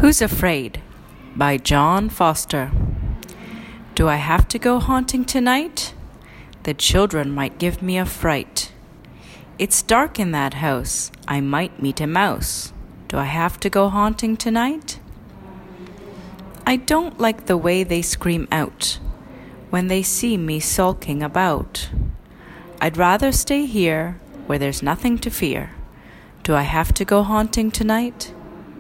Who's Afraid? By John Foster. Do I have to go haunting tonight? The children might give me a fright. It's dark in that house. I might meet a mouse. Do I have to go haunting tonight? I don't like the way they scream out when they see me sulking about. I'd rather stay here where there's nothing to fear. Do I have to go haunting tonight?